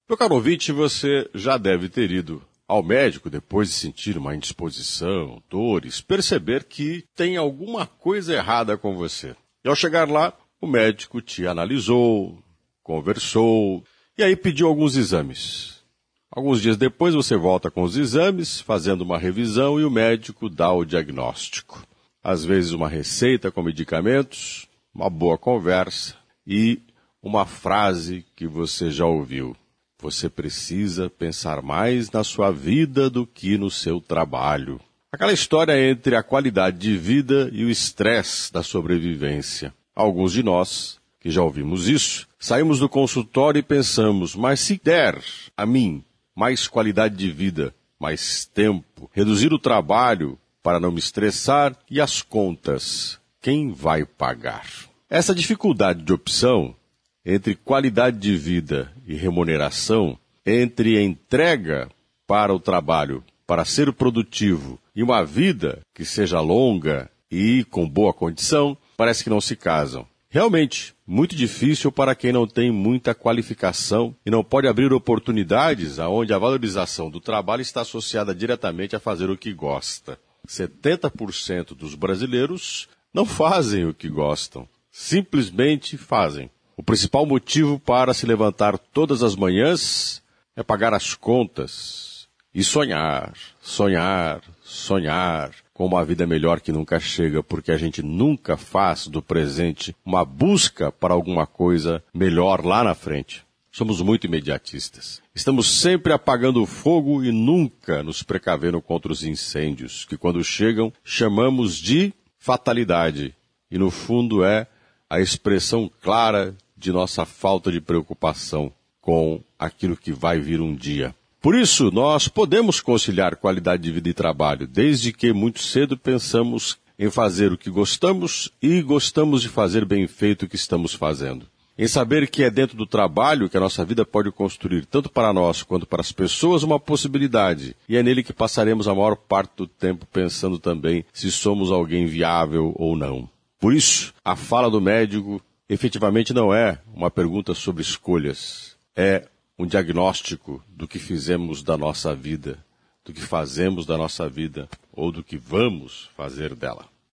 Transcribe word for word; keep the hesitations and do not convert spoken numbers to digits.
Meu caro ouvinte, você já deve ter ido ao médico depois de sentir uma indisposição, dores, perceber que tem alguma coisa errada com você. E ao chegar lá, o médico te analisou, conversou e aí pediu alguns exames. Alguns dias depois você volta com os exames, fazendo uma revisão e o médico dá o diagnóstico. Às vezes uma receita com medicamentos, uma boa conversa e uma frase que você já ouviu. Você precisa pensar mais na sua vida do que no seu trabalho. Aquela história entre a qualidade de vida e o estresse da sobrevivência. Alguns de nós, que já ouvimos isso, saímos do consultório e pensamos, mas se der a mim mais qualidade de vida, mais tempo, reduzir o trabalho para não me estressar e as contas, quem vai pagar? Essa dificuldade de opção entre qualidade de vida e remuneração, entre entrega para o trabalho, para ser produtivo e uma vida que seja longa e com boa condição, parece que não se casam. Realmente, muito difícil para quem não tem muita qualificação e não pode abrir oportunidades onde a valorização do trabalho está associada diretamente a fazer o que gosta. setenta por cento dos brasileiros não fazem o que gostam, simplesmente fazem. O principal motivo para se levantar todas as manhãs é pagar as contas e sonhar, sonhar, sonhar com uma vida melhor que nunca chega, porque a gente nunca faz do presente uma busca para alguma coisa melhor lá na frente. Somos muito imediatistas. Estamos sempre apagando o fogo e nunca nos precavendo contra os incêndios, que quando chegam chamamos de fatalidade. E no fundo é a expressão clara de nossa falta de preocupação com aquilo que vai vir um dia. Por isso, nós podemos conciliar qualidade de vida e trabalho, desde que muito cedo pensamos em fazer o que gostamos e gostamos de fazer bem feito o que estamos fazendo. Em saber que é dentro do trabalho que a nossa vida pode construir, tanto para nós quanto para as pessoas, uma possibilidade. E é nele que passaremos a maior parte do tempo pensando também se somos alguém viável ou não. Por isso, a fala do médico efetivamente não é uma pergunta sobre escolhas, é um diagnóstico do que fizemos da nossa vida, do que fazemos da nossa vida ou do que vamos fazer dela.